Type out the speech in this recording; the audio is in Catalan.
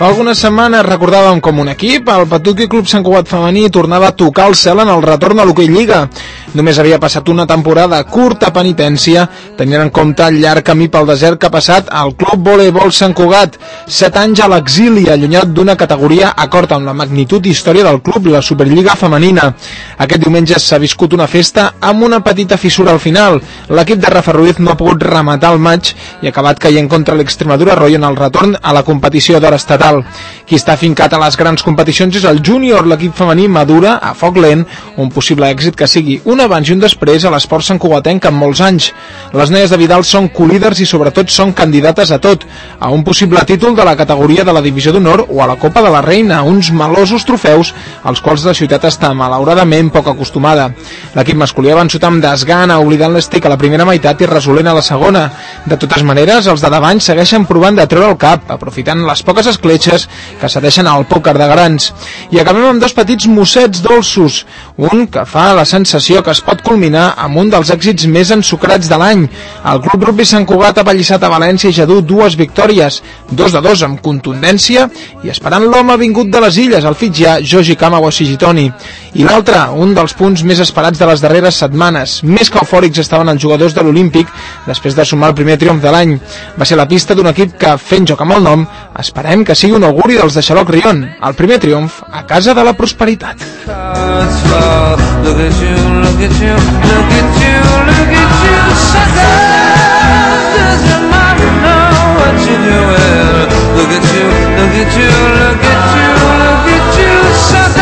Fa algunes setmanes recordàvem com un equip, el Patuqui Club Sant Cugat femení, tornava a tocar el cel en el retorn a l'Hoquei Lliga. Només havia passat una temporada curta a penitència, tenint en compte el llarg camí pel desert que ha passat el Club Voleibol Sant Cugat. 7 anys a l'exili, allunyat d'una categoria acord amb la magnitud i història del club, la Superliga femenina. Aquest diumenge s'ha viscut una festa amb una petita fissura al final. L'equip de Rafa Ruiz no ha pogut rematar el maig i ha acabat caient contra l'Extremadura Royo en el retorn a la competició d'or estatal. Qui està fincat a les grans competicions és el júnior, l'equip femení madura a foc lent, un possible èxit que sigui un abans i un després a l'esport santcugatenc en molts anys. Les noies de Vidal són colíders i sobretot són candidates a tot, a un possible títol de la categoria de la Divisió d'Honor o a la Copa de la Reina, uns melosos trofeus als quals la ciutat està malauradament poc acostumada. L'equip masculí ha vençut amb desgana, oblidant l'estic a la primera meitat i resolent a la segona. De totes maneres, els de davant segueixen provant de treure el cap, aprofitant les poques escletxes que cedeixen al pòquer de grans. I acabem amb dos petits mossets dolços, un que fa la sensació que es pot culminar amb un dels èxits més ensucrats de l'any. El Club Rugby Sant Cugat ha pallissat a València i ja du 2 victòries, 2-2 amb contundència i esperant l'home vingut de les Illes, el fitxià Joji Kamawa-Sigitoni. I l'altre, un dels punts més esperats de les darreres setmanes. Més que eufòrics estaven els jugadors de l'Olímpic després de sumar el primer triomf de l'any. Va ser la pista d'un equip que, fent joc amb el nom, esperem que sigui un auguri dels de Xaloc Rion, el primer triomf a casa de la prosperitat. Look at you,